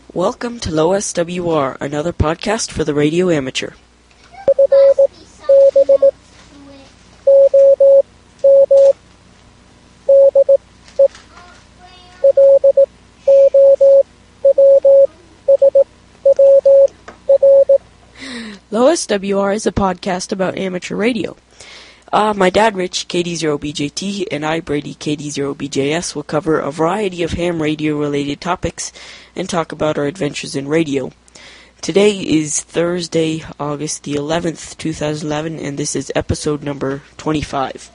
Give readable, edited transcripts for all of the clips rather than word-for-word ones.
Welcome to Low SWR, another podcast for the radio amateur. Low SWR is a podcast about amateur radio. My dad, Rich, KD0BJT, and I, Brady, KD0BJS, will cover a variety of ham radio-related topics and talk about our adventures in radio. Today is Thursday, August the 11th, 2011, and this is episode number 25.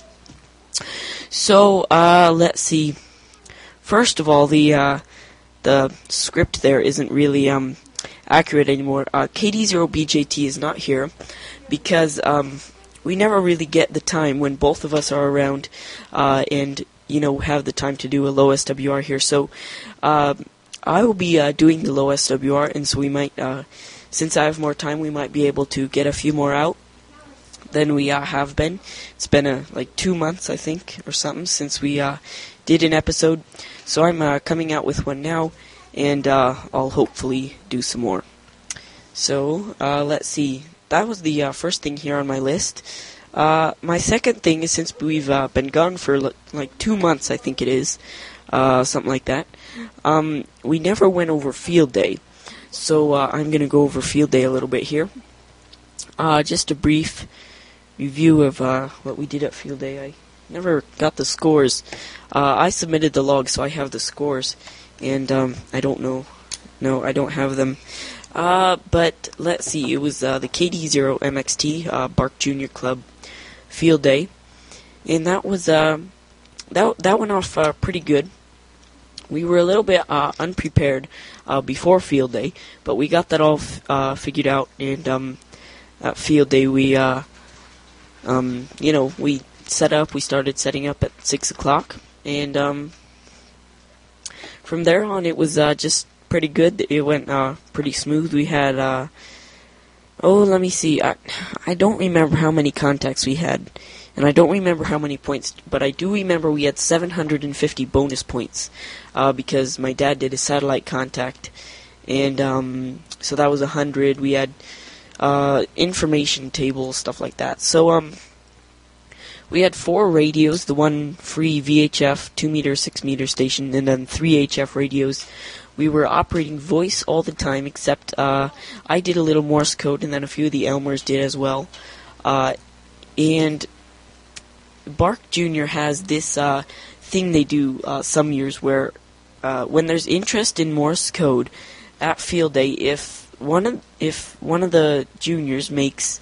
So, let's see. First of all, the script there isn't really accurate anymore. KD0BJT is not here because we never really get the time when both of us are around and, have the time to do a low SWR here. So I will be doing the low SWR, and so we might, since I have more time, we might be able to get a few more out than we have been. It's been like 2 months, I think, or something, since we did an episode. So I'm coming out with one now, and I'll hopefully do some more. So let's see. That was the first thing here on my list. My second thing is, since we've been gone for like 2 months, I think it is, something like that, we never went over Field Day. So I'm going to go over Field Day a little bit here. Just a brief review of what we did at Field Day. I never got the scores. I submitted the log, so I have the scores, and I don't know. No, I don't have them. But let's see, it was the KD0MXT, Bark Junior Club Field Day, and that was, that went off pretty good. We were a little bit unprepared before Field Day, but we got that all figured out, and at Field Day we, we started setting up at 6 o'clock, and from there on it was just pretty good. It went pretty smooth. We had, let me see. I don't remember how many contacts we had, and I don't remember how many points, but I do remember we had 750 bonus points, because my dad did a satellite contact, and so that was 100. We had information tables, stuff like that. So we had 4 radios, the one free VHF 2-meter, 6-meter station, and then 3 HF radios. We were operating voice all the time, except I did a little Morse code, and then a few of the Elmers did as well. And Bark Jr. has this thing they do some years where when there's interest in Morse code at Field Day, if one of the juniors makes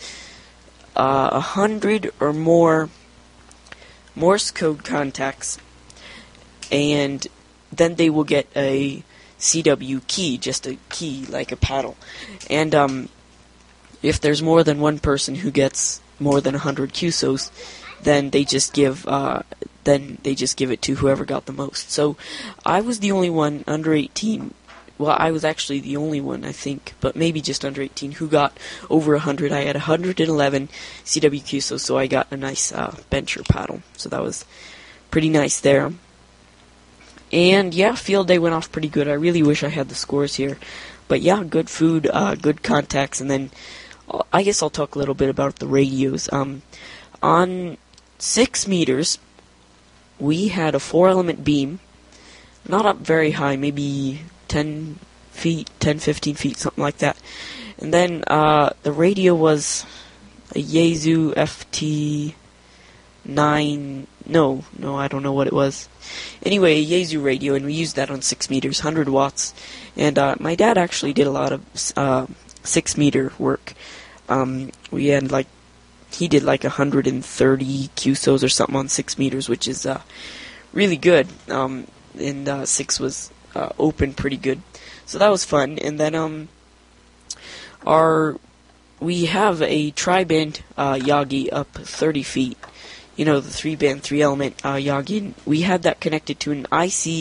100 or more Morse code contacts, and then they will get a CW key, just a key like a paddle. And if there's more than one person who gets more than 100 QSOs, then they just give it to whoever got the most. So I was the only one under 18. Well, I was actually the only one, I think, but maybe just under 18 who got over 100. I had 111 CW QSOs, so I got a nice bencher paddle. So that was pretty nice there. And yeah, Field Day went off pretty good. I really wish I had the scores here. But yeah, good food, good contacts, and then I guess I'll talk a little bit about the radios. On 6 meters, we had a 4-element beam, not up very high, maybe 10 feet, 10, 15 feet, something like that. And then the radio was a Yaesu FT9, no, I don't know what it was. Anyway, a Yaesu radio, and we used that on 6 meters, 100 watts. And my dad actually did a lot of 6-meter work. He did like 130 QSOs or something on 6 meters, which is really good. And 6 was open pretty good. So that was fun. And then we have a tri-band Yagi up 30 feet. The 3-band, 3-element Yagi. We had that connected to an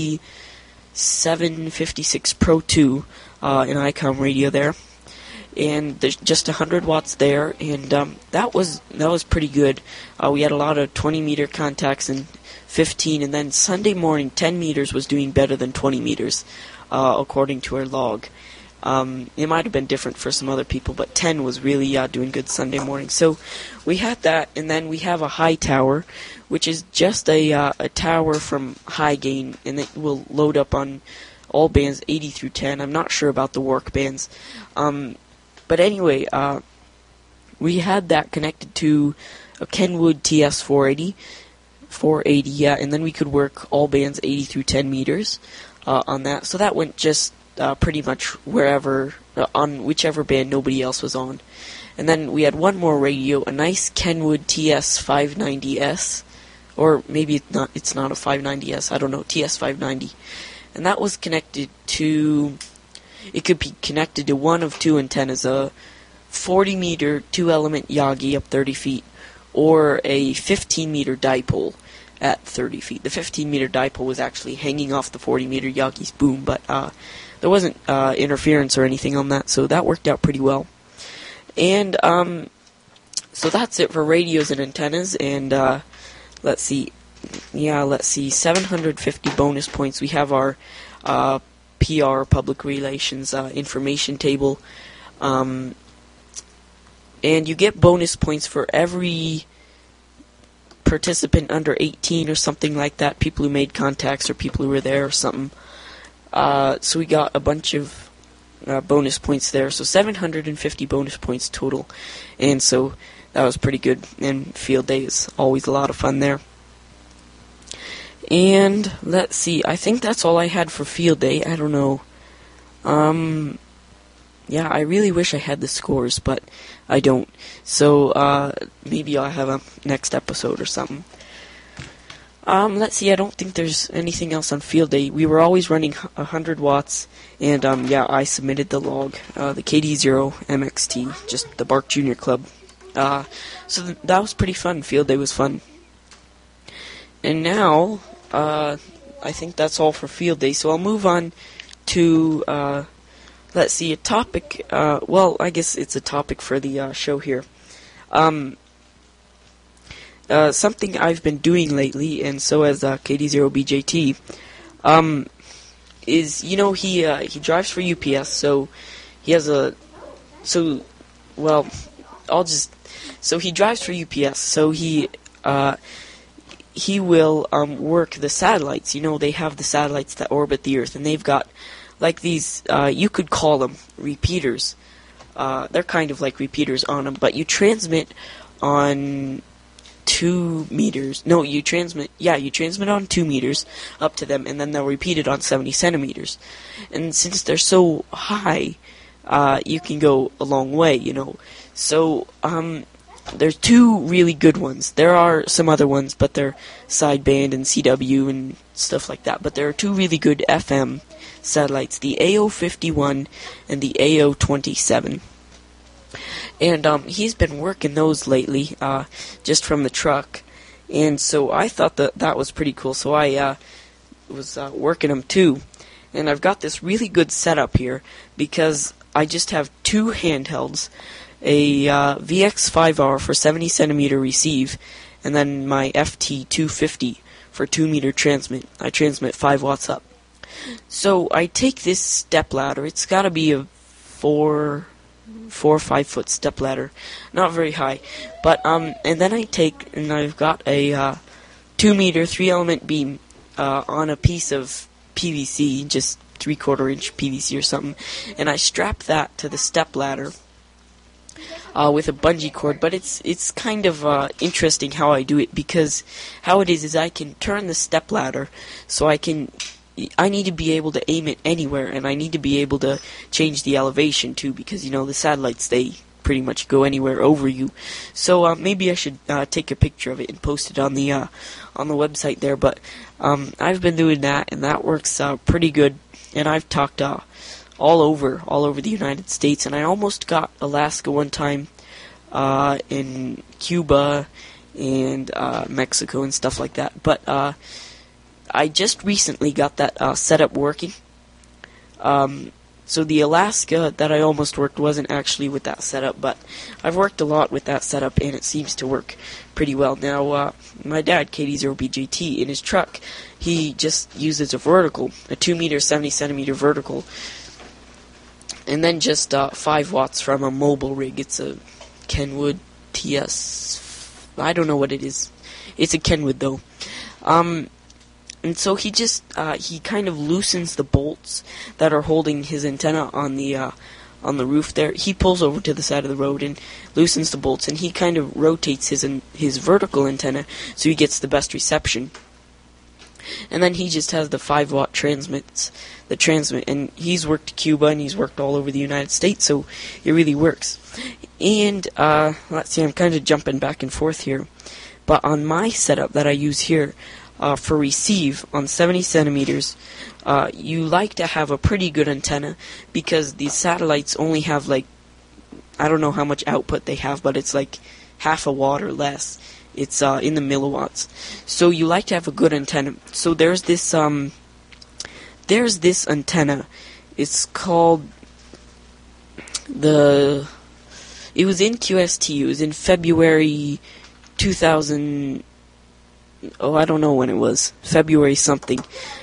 IC756 Pro 2, an ICOM radio there. And there's just 100 watts there, and that was pretty good. We had a lot of 20-meter contacts and 15, and then Sunday morning, 10 meters was doing better than 20 meters, according to our log. It might have been different for some other people, but 10 was really doing good Sunday morning. So we had that, and then we have a high tower, which is just a tower from high gain, and it will load up on all bands 80 through 10. I'm not sure about the work bands. But anyway, we had that connected to a Kenwood TS480, yeah, and then we could work all bands 80 through 10 meters on that. So that went just pretty much wherever, on whichever band nobody else was on. And then we had one more radio, a nice Kenwood TS590S, or maybe it's not a 590S, I don't know, TS590. And that was connected to, it could be connected to one of two antennas, a 40-meter 2-element Yagi up 30 feet, or a 15-meter dipole at 30 feet. The 15-meter dipole was actually hanging off the 40-meter Yagi's boom, but there wasn't interference or anything on that, so that worked out pretty well. And so that's it for radios and antennas, and let's see, 750 bonus points. We have our PR, public relations, information table, and you get bonus points for every participant under 18 or something like that, people who made contacts or people who were there or something. So we got a bunch of bonus points there, so 750 bonus points total, and so that was pretty good, and field day is always a lot of fun there. And let's see, I think that's all I had for field day. I don't know. Yeah, I really wish I had the scores, but I don't. So maybe I'll have a next episode or something. Let's see, I don't think there's anything else on field day. We were always running 100 watts, and yeah, I submitted the log, the KD0 MXT, just the Bark Junior Club. So that was pretty fun. Field day was fun. And now, I think that's all for field day, so I'll move on to, let's see, a topic, well, I guess it's a topic for the show here. Something I've been doing lately, and so has KD0BJT, is, you know, he drives for UPS, so he has so he drives for UPS, so he will work the satellites. You know, they have the satellites that orbit the Earth, and they've got, like, these, you could call them repeaters. They're kind of like repeaters on them, but you transmit on 2 meters. No, you transmit on 2 meters up to them, and then they'll repeat it on 70 centimeters. And since they're so high, you can go a long way, you know. So, there's 2 really good ones. There are some other ones, but they're sideband and CW and stuff like that. But there are 2 really good FM satellites, the AO51 and the AO27. And he's been working those lately, just from the truck. And so I thought that was pretty cool. So I was working them too. And I've got this really good setup here because I just have 2 handhelds, a VX5R for 70 centimeter receive, and then my FT250 for 2 meter transmit. I transmit 5 watts up. So I take this step ladder. It's got to be a 4 or 5 foot step ladder, not very high. But and then I've got a 2 meter 3 element beam on a piece of PVC, just 3/4 inch PVC or something, and I strap that to the step ladder with a bungee cord. But it's kind of interesting how I do it, because how it is I can turn the step ladder so I need to be able to aim it anywhere, and I need to be able to change the elevation too, because, you know, the satellites, they pretty much go anywhere over you. So maybe I should take a picture of it and post it on the website there. But I've been doing that, and that works pretty good. And I've talked all over the United States, and I almost got Alaska one time, in Cuba and Mexico and stuff like that. But I just recently got that setup working. So the Alaska that I almost worked wasn't actually with that setup, but I've worked a lot with that setup, and it seems to work pretty well. Now, my dad, KD0BJT, in his truck, he just uses a vertical, a 2 meter, 70 centimeter vertical, and then just 5 watts from a mobile rig. It's a Kenwood TS. I don't know what it is. It's a Kenwood though. And so he just he kind of loosens the bolts that are holding his antenna on the roof there. He pulls over to the side of the road and loosens the bolts, and he kind of rotates his vertical antenna so he gets the best reception. And then he just has the 5-watt transmit, and he's worked Cuba and he's worked all over the United States, so it really works. And let's see, I'm kind of jumping back and forth here, but on my setup that I use here for receive on 70 centimeters, you like to have a pretty good antenna, because these satellites only have like, I don't know how much output they have, but it's like half a watt or less. It's in the milliwatts. So you like to have a good antenna. So there's this antenna. It's called it was in QST. It was in February 2000. Oh, I don't know when it was. February something.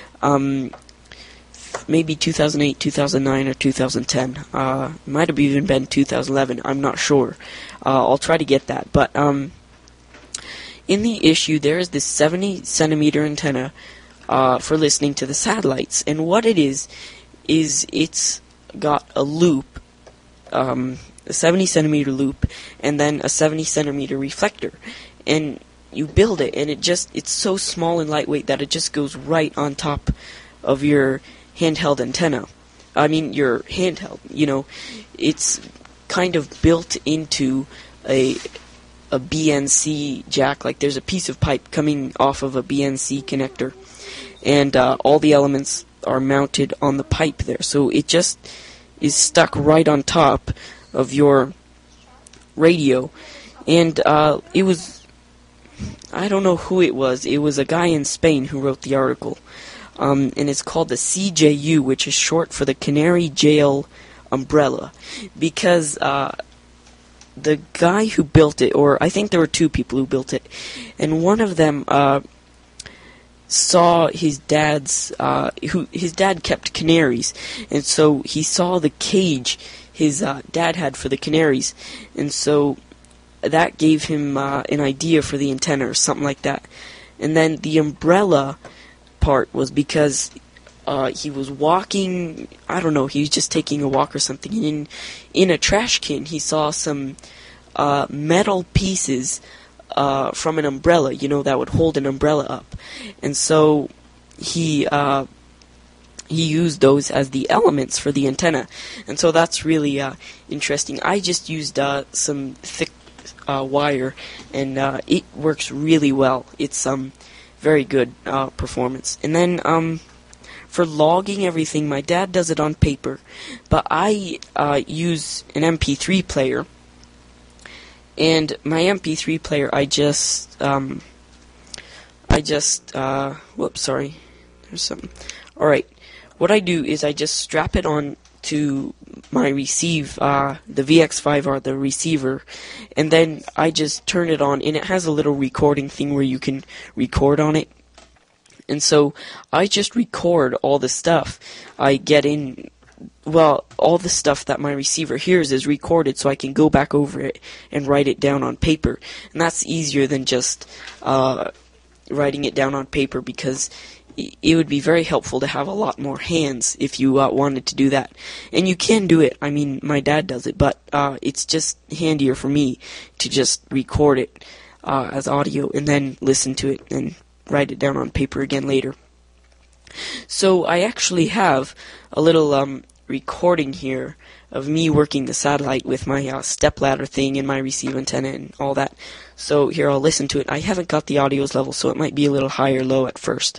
Maybe 2008, 2009, or 2010. Might have even been 2011. I'm not sure. I'll try to get that. But in the issue, there is this 70 centimeter antenna for listening to the satellites, and what it is it's got a loop, a 70 centimeter loop, and then a 70 centimeter reflector, and you build it, and it's so small and lightweight that it just goes right on top of your handheld antenna. I mean, your handheld, it's kind of built into a BNC jack. Like, there's a piece of pipe coming off of a BNC connector, and all the elements are mounted on the pipe there, so it just is stuck right on top of your radio. And it was, I don't know who it was a guy in Spain who wrote the article, and it's called the CJU, which is short for the Canary Jail Umbrella, because the guy who built it, or I think there were 2 people who built it, and one of them saw his dad's, his dad kept canaries, and so he saw the cage his dad had for the canaries, and so that gave him an idea for the antenna or something like that. And then the umbrella part was because he was walking, I don't know, he was just taking a walk or something, and in a trash can he saw some metal pieces from an umbrella, that would hold an umbrella up. And so he used those as the elements for the antenna. And so that's really interesting. I just used some thick wire, and it works really well. It's very good performance. And then for logging everything, my dad does it on paper, but I use an MP3 player. And my MP3 player, whoops, sorry, there's something. Alright, what I do is I just strap it on to my receive, the VX5R, the receiver, and then I just turn it on, and it has a little recording thing where you can record on it. And so I just record all the stuff I get in. Well, all the stuff that my receiver hears is recorded, so I can go back over it and write it down on paper. And that's easier than just writing it down on paper, because it would be very helpful to have a lot more hands if you wanted to do that. And you can do it. I mean, my dad does it, but it's just handier for me to just record it as audio and then listen to it and write it down on paper again later. So I actually have a little recording here of me working the satellite with my stepladder thing and my receive antenna and all that. So here, I'll listen to it. I haven't got the audio's level, so it might be a little high or low at first.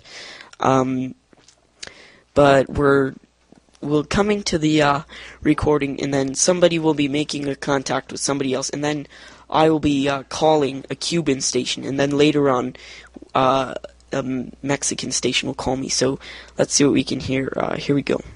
But we'll come into the recording, and then somebody will be making a contact with somebody else, and then I will be calling a Cuban station, and then later on a Mexican station will call me. So let's see what we can hear. Here we go.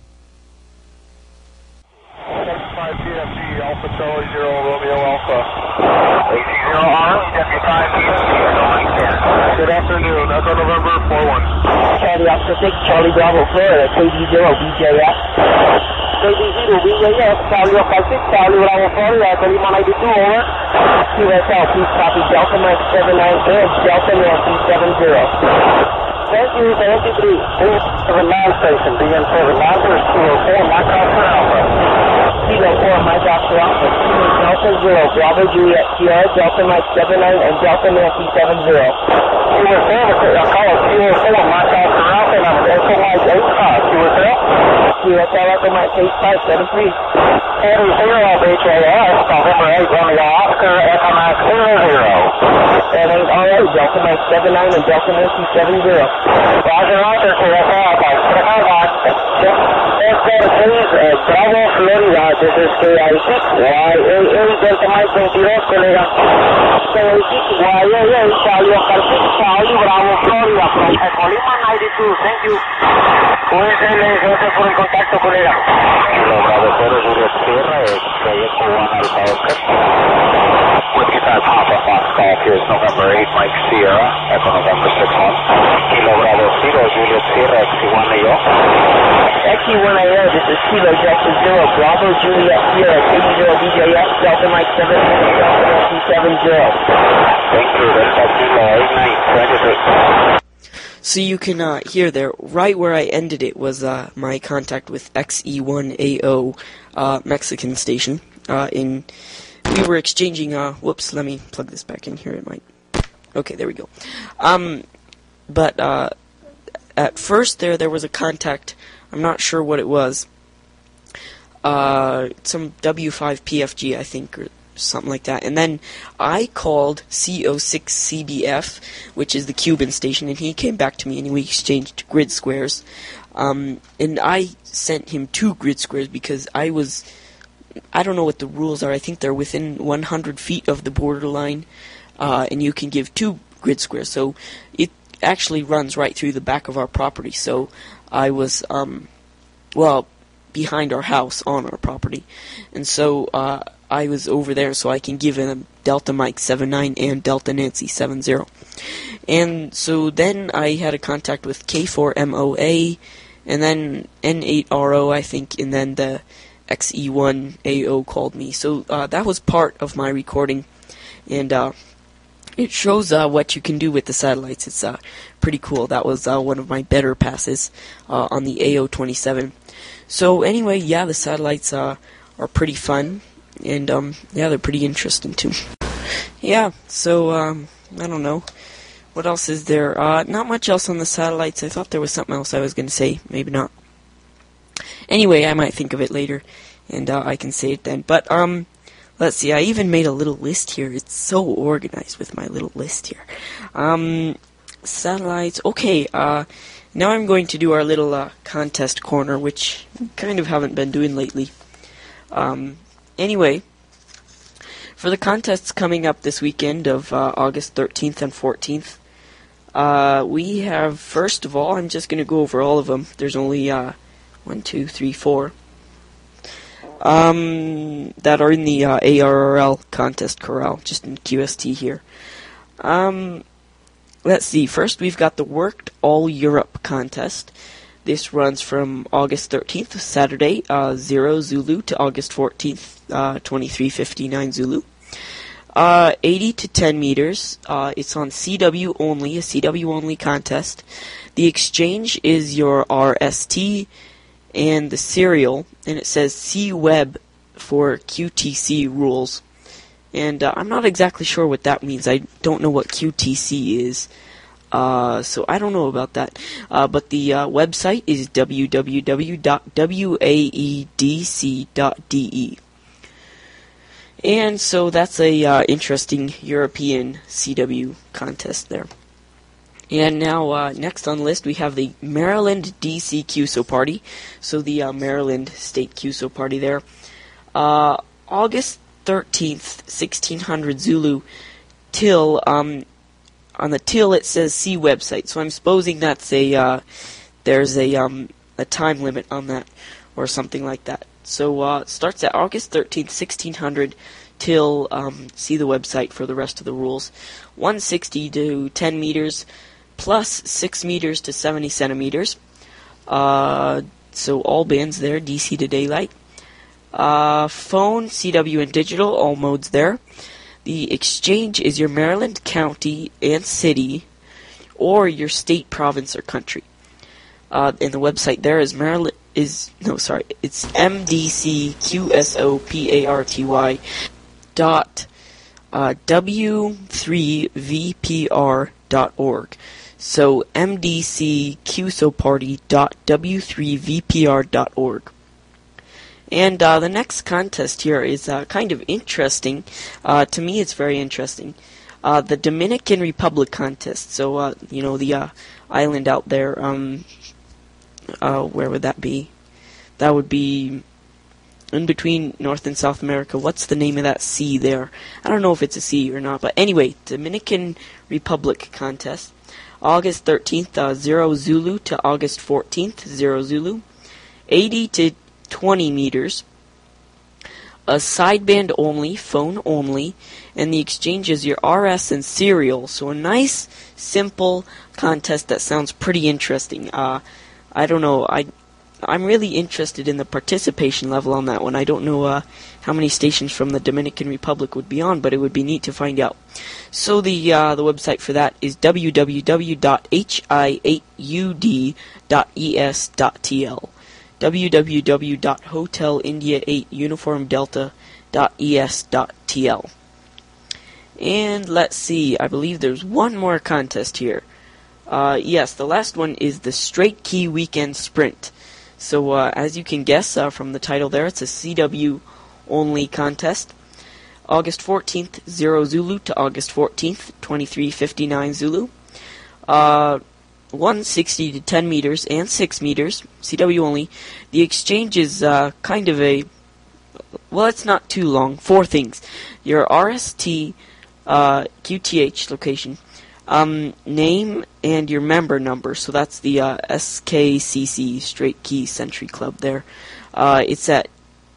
5 PFG, Alpha Charlie 0, Romeo Alpha. AT0R, W5 PFG, good afternoon, Echo November 41. Charlie Alpha 6, Charlie Bravo Florida, KD0, BJF. KD0, BJS, Charlie Oscar 6, Charlie Bravo Florida, Lima 92, over. QSL, please copy Delta Mike 79 and Delta Nancy 70. Thank you, 73. For the land station, begin for the Masters 204, Mike Oscar Alpha. Kilo 4, Mike Oscar Alpha, Kilo Delta 0, Bravo Juliet, Sierra, Delta Mike 79 and Delta Nancy 70. Kilo 4, call us Kilo 4, Mike Oscar Alpha, and I'm Echo Mike 85. QSL? QSL Echo Mike 8573. And 0 of HAS, November 8, Romeo Oscar, Echo Mike 00. And 8 RA, Delta Mike 79 and Delta Nancy 70. Roger, Roger, QSL, Bravo, Florida, this is KI6, YAA, Delta Mike 22, colega. KI6, YAA, Charlie Oscar 6, Charlie, Bravo, Florida, from Colima 92, thank you. USL, gracias por el contacto, colega. Kilo Bravo 0, Juliet Sierra, Echo 1 Alpha Oscar. With guitar Papa Foxtrot, here's November 8, Mike Sierra, Echo November 6-1. Kilo Bravo 0, Juliet Sierra, XE1AO. XE1AO, this is Kilo Delta 0, Bravo Juliet Sierra, K0 BJS, Delta Mike 7, Delta Nancy 70. Thank you, Delta Kilo 89, 23. So you can hear there, right where I ended it was my contact with XE1AO Mexican station. We were exchanging, whoops, let me plug this back in here, it might, okay, there we go. But at first there was a contact, I'm not sure what it was, some W5PFG, I think, or something like that. And then I called CO6CBF, which is the Cuban station, and he came back to me and we exchanged grid squares. And I sent him 2 grid squares because I don't know what the rules are. I think they're within 100 feet of the borderline, and you can give 2 grid squares. So it actually runs right through the back of our property. So I was, behind our house on our property. And so I was over there so I can give him Delta Mike 79 and Delta Nancy 70. And so then I had a contact with K4MOA, and then N8RO, I think, and then the XE1AO called me. So that was part of my recording, and it shows what you can do with the satellites. It's pretty cool. That was one of my better passes on the AO27. So anyway, yeah, the satellites are pretty fun, and yeah, they're pretty interesting too. Yeah, so I don't know. What else is there? Not much else on the satellites. I thought there was something else I was going to say. Maybe not. Anyway, I might think of it later, and I can say it then. But let's see. I even made a little list here. It's so organized with my little list here. Satellites. Okay. Now I'm going to do our little contest corner, which we kind of haven't been doing lately. Anyway, for the contests coming up this weekend of August 13th and 14th, we have, first of all, I'm just going to go over all of them. There's only 1, 2, 3, 4 that are in the ARRL contest corral, just in QST here. Let's see, first we've got the Worked All Europe contest. This runs from August 13th, Saturday, 0 Zulu, to August 14th, 23:59 Zulu. 80 to 10 meters. It's on CW only, a CW only contest. The exchange is your RST and the serial, and it says C-Web for QTC rules. And I'm not exactly sure what that means. I don't know what QTC is. So I don't know about that. But the website is www.waedc.de. And so that's a interesting European CW contest there. And now, next on the list, we have the Maryland DC QSO Party. So the Maryland State QSO Party there. August 13th, 1600 Zulu, till, on the till it says C website. So I'm supposing that's there's a time limit on that, or something like that. So, it starts at August 13th, 1600, till, see the website for the rest of the rules. 160 to 10 meters, plus 6 meters to 70 centimeters. So all bands there, DC to daylight. Phone, CW, and digital, all modes there. The exchange is your Maryland county and city, or your state, province, or country. And the website there is it's mdcqsoparty dot w3vpr.org. So mdcqsoparty.w3vpr.org. And the next contest here is kind of interesting. To me, it's very interesting. The Dominican Republic contest. So, the island out there, where would that be? That would be in between North and South America. What's the name of that sea there? I don't know if it's a sea or not. But anyway, Dominican Republic contest. August 13th, 0 Zulu to August 14th, 0 Zulu. 80 to 20 meters, a sideband only, phone only, and the exchange is your RS and serial. So a nice, simple contest that sounds pretty interesting. I don't know, I'm really interested in the participation level on that one. I don't know how many stations from the Dominican Republic would be on, but it would be neat to find out. So the website for that is www.hi8ud.es.tl. www.hotelindia8uniformdelta.es.tl. And let's see, I believe there's one more contest here. Yes, the last one is the Straight Key Weekend Sprint. So, as you can guess from the title there, it's a CW only contest. August 14th, 0 Zulu to August 14th, 23:59 Zulu. 160 to 10 meters and 6 meters, CW only. The exchange is kind of it's not too long. 4 things. Your RST, QTH location, name, and your member number. So that's the SKCC, Straight Key Century Club there. It's at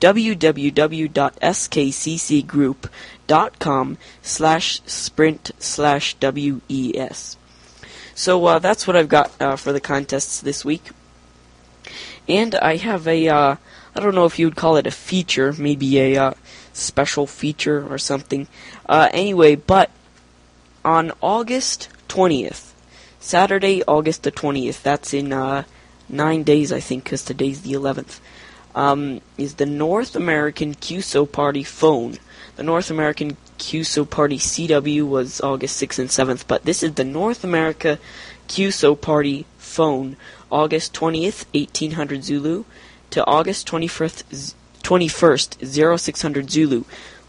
www.skccgroup.com/sprint/WES. So that's what I've got for the contests this week. And I have I don't know if you would call it a feature, maybe a special feature or something. Anyway, but on August 20th, Saturday, August the 20th, that's in 9 days, I think, because today's the 11th, is the North American QSO Party phone. The North American QSO Party CW was August 6th and 7th, but this is the North America QSO Party phone, August 20th, 1800 Zulu, to August 21st, 0600 Zulu,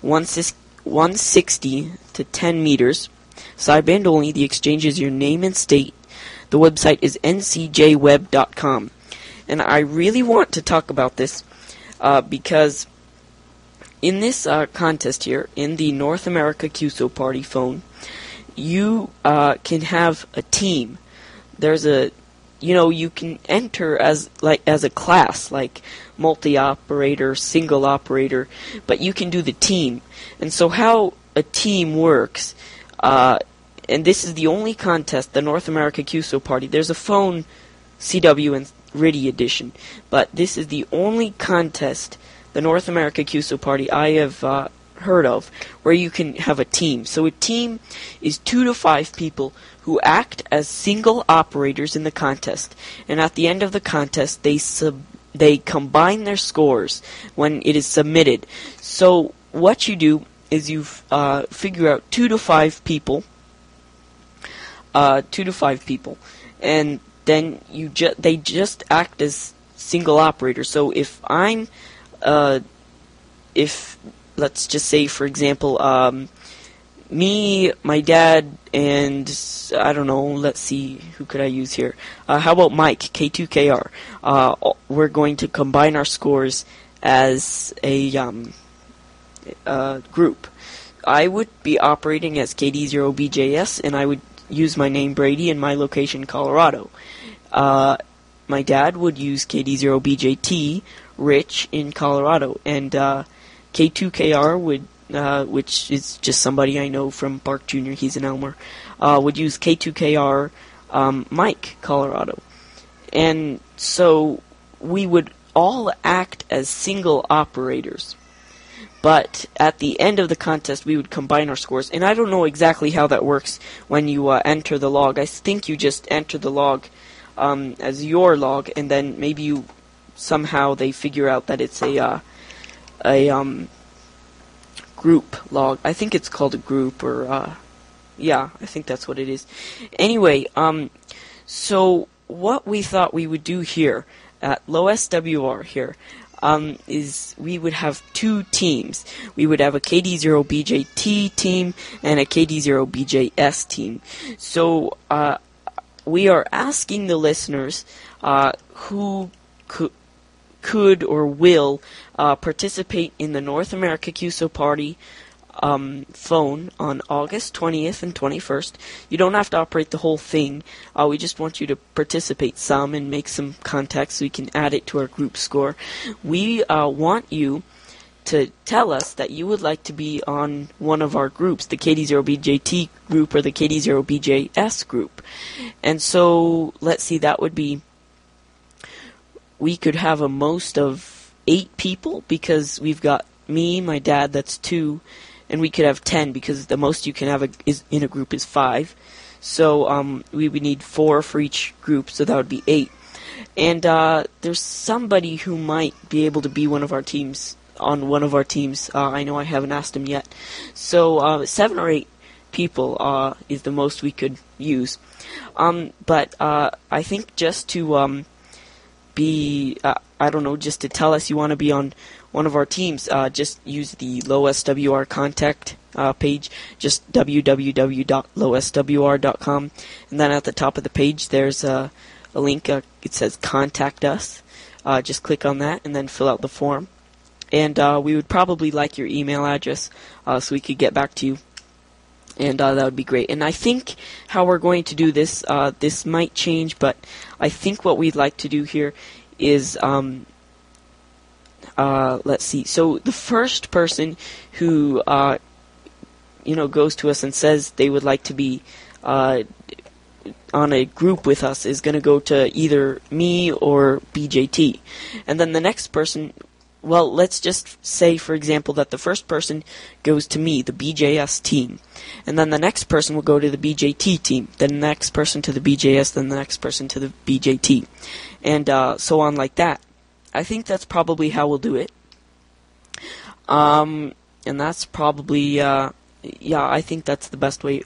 160 to 10 meters, sideband only. The exchange is your name and state. The website is ncjweb.com. And I really want to talk about this because in this contest here, in the North America QSO Party phone, you can have a team. There's you can enter as a class, like multi-operator, single operator, but you can do the team. And so how a team works, and this is the only contest, the North America QSO Party. There's a phone CW and RIDI edition, but this is the only contest, the North America QSO Party, I have heard of, where you can have a team. So a team is 2 to 5 people who act as single operators in the contest, and at the end of the contest, they combine their scores when it is submitted. So what you do is you figure out 2 to 5 people, and then they just act as single operators. So if I'm, let's just say, for example, me, my dad, and I don't know, let's see, who could I use here? How about Mike, K2KR? We're going to combine our scores as a group. I would be operating as KD0BJS, and I would use my name Brady and my location Colorado. My dad would use KD0BJT, Rich, in Colorado, and K2KR would, which is just somebody I know from Park Jr., he's in Elmer, would use K2KR, Mike, Colorado. And so we would all act as single operators. But at the end of the contest, we would combine our scores. And I don't know exactly how that works when you enter the log. I think you just enter the log as your log, and then maybe you somehow they figure out that it's a group log. I think it's called a group, or yeah, I think that's what it is. Anyway, so what we thought we would do here at LowSWR here is we would have two teams. We would have a KD0BJT team and a KD0BJS team. So we are asking the listeners who could or will participate in the North America QSO Party phone on August 20th and 21st. You don't have to operate the whole thing. We just want you to participate some and make some contacts so we can add it to our group score. We want you to tell us that you would like to be on one of our groups, the KD0BJT group or the KD0BJS group. And so, let's see, that would be, we could have a most of 8 people because we've got me, my dad, that's 2, and we could have 10 because the most you can have is in a group is 5. So we would need 4 for each group, so that would be 8. And there's somebody who might be able to be one of our teams, on one of our teams. I know I haven't asked him yet. So 7 or 8 people is the most we could use. But I think just to be, I don't know, just to tell us you want to be on one of our teams, just use the LowSWR contact page, just www.lowswr.com, and then at the top of the page there's a link, it says Contact Us. Just click on that and then fill out the form. And we would probably like your email address so we could get back to you. And that would be great. And I think how we're going to do this, this might change, but I think what we'd like to do here is, let's see. So the first person who, goes to us and says they would like to be on a group with us is going to go to either me or BJT. And then the next person, well, let's just say, for example, that the first person goes to me, the BJS team. And then the next person will go to the BJT team. Then the next person to the BJS, then the next person to the BJT. And so on like that. I think that's probably how we'll do it. And that's probably, I think that's the best way.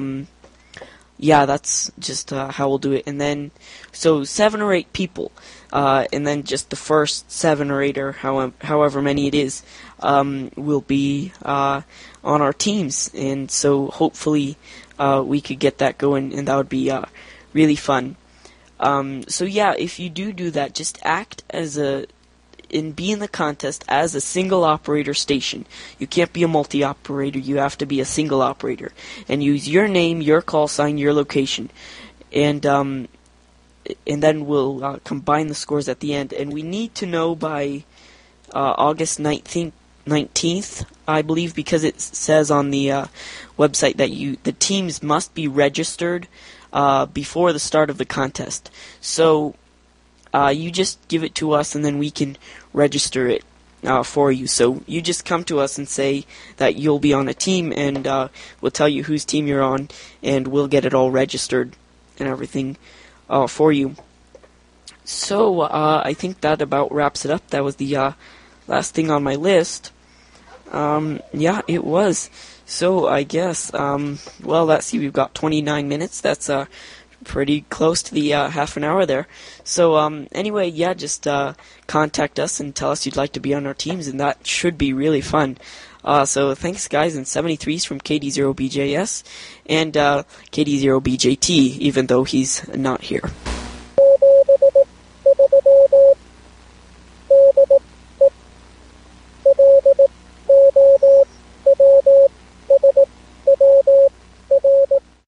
That's just how we'll do it. And then, so 7 or 8 people, and then just the first 7 or 8 or however many it is, will be on our teams. And so hopefully we could get that going, and that would be really fun. So yeah, if you do that, just act as and be in the contest as a single operator station. You can't be a multi-operator, you have to be a single operator. And use your name, your call sign, your location. And then we'll combine the scores at the end. And we need to know by August 19th, I believe, because it says on the website that the teams must be registered before the start of the contest. So you just give it to us and then we can register it for you. So you just come to us and say that you'll be on a team, and we'll tell you whose team you're on, and we'll get it all registered and everything for you. So I think that about wraps it up. That was the last thing on my list. Yeah, it was. So I guess, well, let's see, we've got 29 minutes. That's pretty close to the half an hour there. So anyway, yeah, just contact us and tell us you'd like to be on our teams, and that should be really fun. So thanks, guys, and 73's from KD0BJS and KD0BJT, even though he's not here.